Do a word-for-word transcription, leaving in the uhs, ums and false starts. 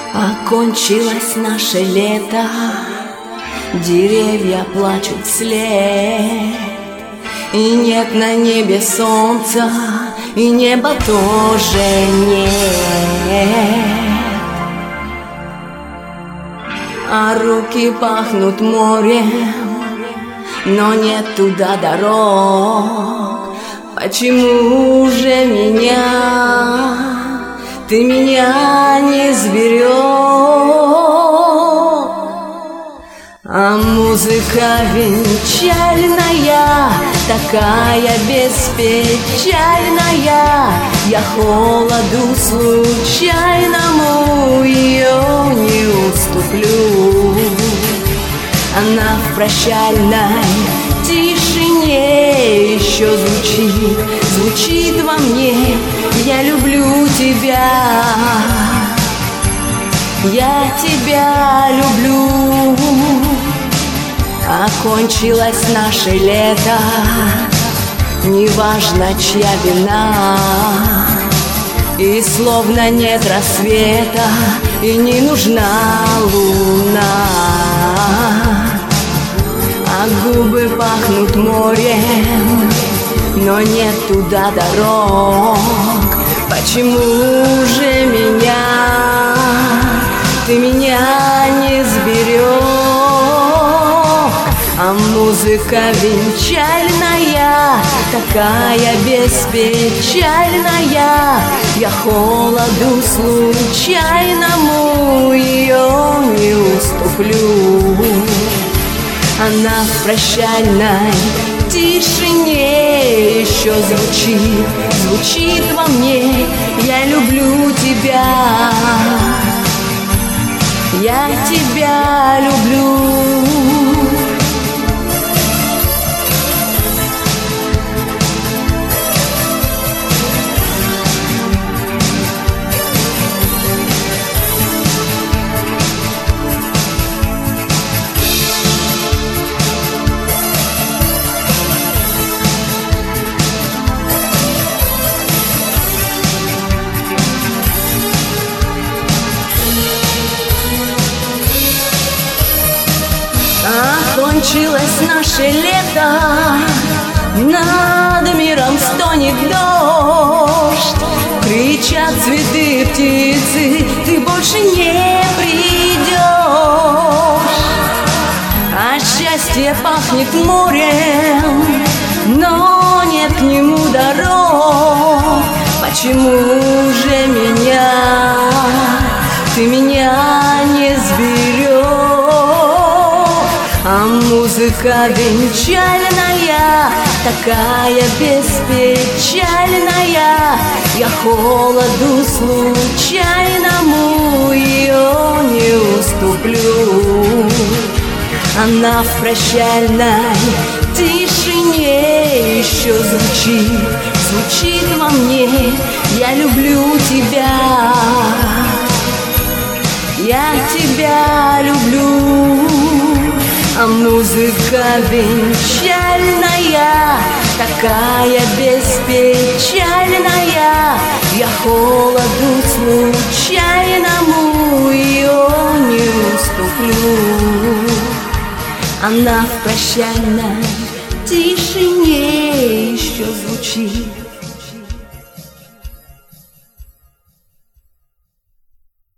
Окончилось наше лето, деревья плачут вслед, и нет на небе солнца, и неба тоже нет. А руки пахнут морем, но нет туда дорог. Почему же меня, ты меня не сберег? А музыка венчальная, такая беспечальная, я холоду случайному ее не уступлю. Она в прощальной тишине еще звучит, звучит во мне: я люблю тебя, я тебя люблю. Окончилось наше лето, неважно, чья вина, и словно нет рассвета, и не нужна луна. А губы пахнут морем, но нет туда дорог. Почему же меня, ты меня не сберег? А музыка венчальная, такая беспечальная, я холоду случайному ее не уступлю. Она в прощальной тишине еще звучит, звучит во мне: я люблю тебя, я тебя люблю. Окончилось наше лето, над миром стонет дождь, кричат цветы, птицы, ты больше не придешь. А счастье пахнет морем, но нет к нему дорог. Почему же меня, ты меня не сберег? А музыка венчальная, такая беспечальная, я холоду случайному ее не уступлю. Она в прощальной тишине еще звучит, звучит во мне: я люблю тебя, я тебя люблю. А музыка венчальная, такая беспечальная, я холоду случайному ее не уступлю. Она в прощальной тишине еще звучит,